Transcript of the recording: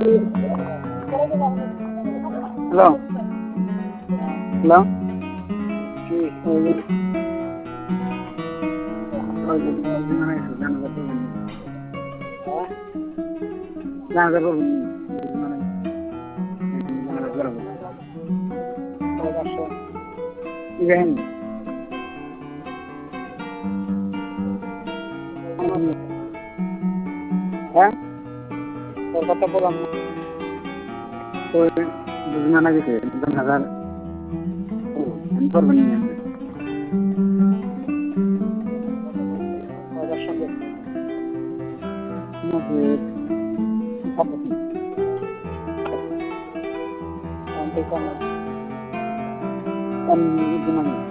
hello hello কি হ্যাঁ তোর কথা বললাম ওই বুঝমানা গেছে 2,000 করবেন সঙ্গে